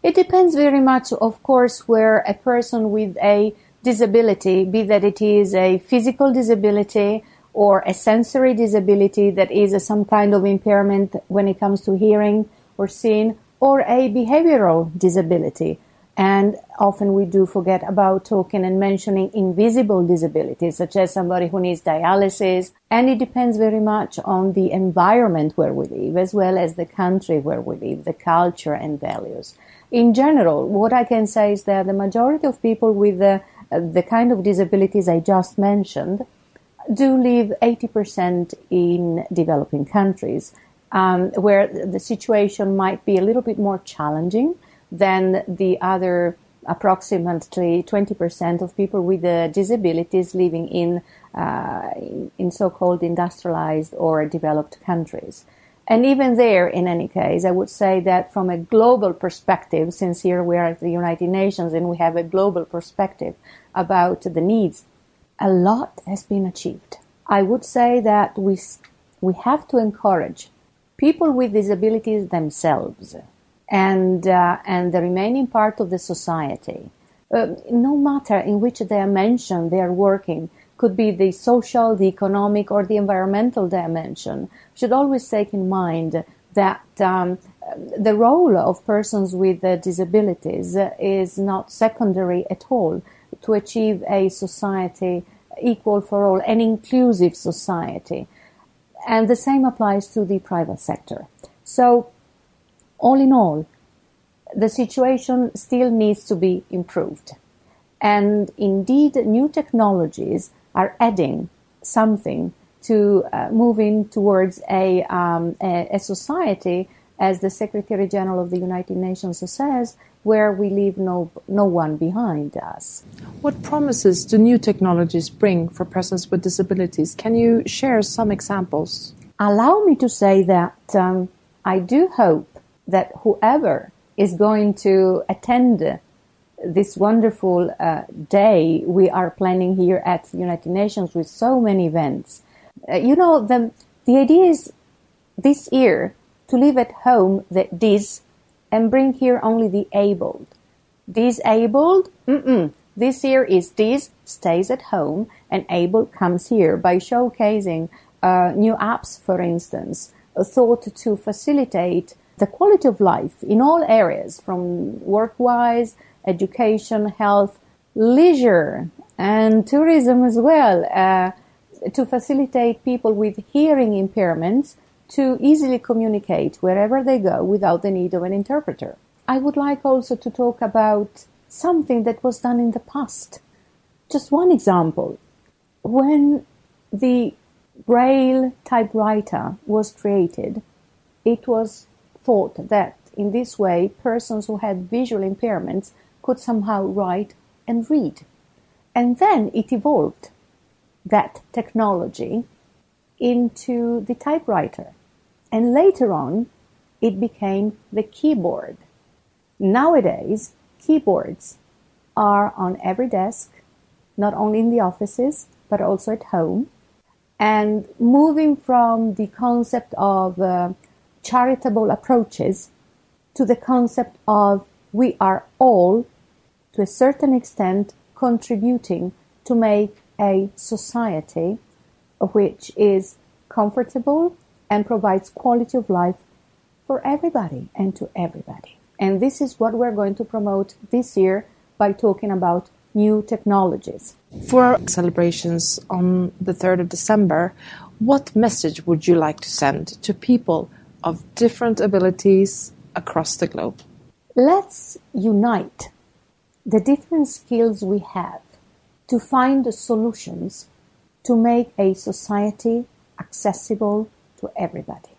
It depends very much, of course, where a person with a disability, be that it is a physical disability or a sensory disability that is some kind of impairment when it comes to hearing or seeing, or a behavioral disability. And often we do forget about talking and mentioning invisible disabilities, such as somebody who needs dialysis. And it depends very much on the environment where we live, as well as the country where we live, the culture and values. In general, what I can say is that the majority of people with the kind of disabilities I just mentioned do live 80% in developing countries, where the situation might be a little bit more challenging than the other approximately 20% of people with disabilities living in so-called industrialized or developed countries. And even there, in any case, I would say that from a global perspective, since here we are at the United Nations and we have a global perspective about the needs, a lot has been achieved. I would say that we have to encourage people with disabilities themselves and the remaining part of the society, no matter in which dimension they are working, could be the social, the economic, or the environmental dimension, should always take in mind that the role of persons with disabilities is not secondary at all to achieve a society equal for all, an inclusive society. And the same applies to the private sector. So, all in all, the situation still needs to be improved. And indeed, new technologies are adding something to moving towards a society, as the Secretary General of the United Nations says, where we leave no one behind us. What promises do new technologies bring for persons with disabilities? Can you share some examples? Allow me to say that I do hope that whoever is going to attend this wonderful day we are planning here at the United Nations with so many events. The idea is this year to leave at home the dis and bring here only the abled. Disabled, this year is dis, stays at home, and able comes here by showcasing new apps, for instance, thought to facilitate the quality of life in all areas, from work-wise, education, health, leisure, and tourism as well, to facilitate people with hearing impairments to easily communicate wherever they go without the need of an interpreter. I would like also to talk about something that was done in the past. Just one example. When the Braille typewriter was created, it was thought that in this way persons who had visual impairments could somehow write and read. And then it evolved, that technology, into the typewriter. And later on, it became the keyboard. Nowadays, keyboards are on every desk, not only in the offices, but also at home. And moving from the concept of charitable approaches to the concept of we are all, to a certain extent, contributing to make a society which is comfortable and provides quality of life for everybody and to everybody. And this is what we're going to promote this year by talking about new technologies. For our celebrations on the 3rd of December, what message would you like to send to people of different abilities across the globe? Let's unite the different skills we have to find the solutions to make a society accessible to everybody.